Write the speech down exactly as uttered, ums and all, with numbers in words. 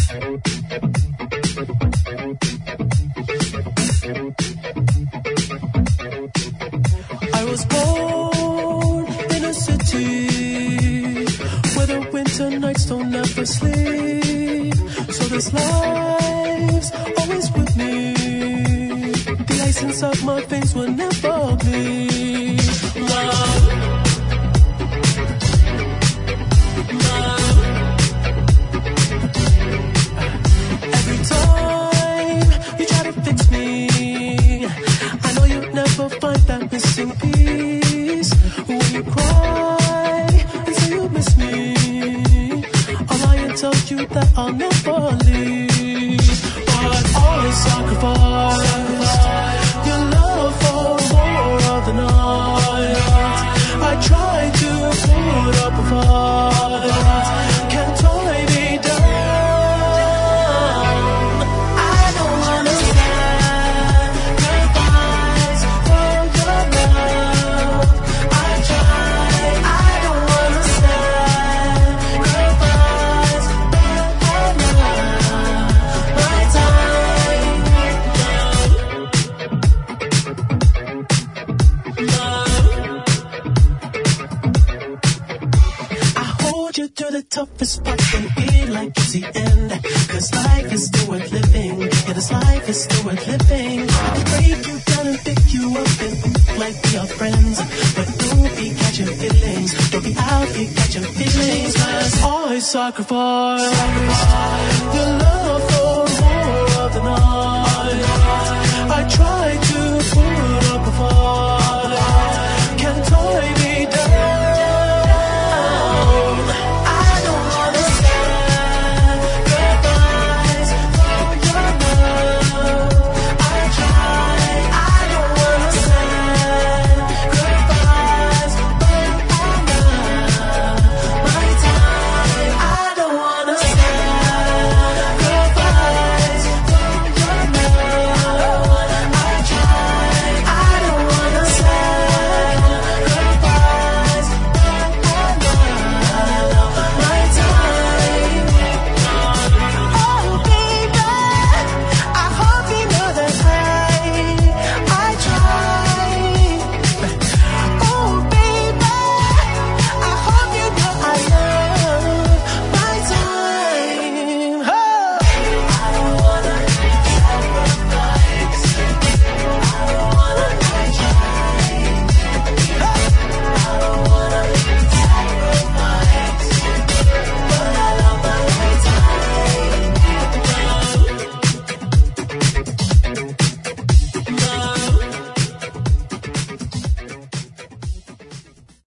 I was born in a city where the winter nights don't ever sleep. So this life's always with me. The ice inside my veins will never bleed. Love. Find that missing piece when you cry and say you miss me. I'll lie and tell you that I'll never leave, but always sacrifice your love for more of the night. I try to put up a fight, can't tie me down. I don't understand goodbyes for your love. I try, I don't understand goodbyes for my time. I hold you to the toughest part and feel like it's the end. Cause life is still worth living. Yeah, this life is still worth living. I break you down and pick you up and like we are friends. But don't be catching feelings. Don't be out here catching feelings. Cause always sacrifice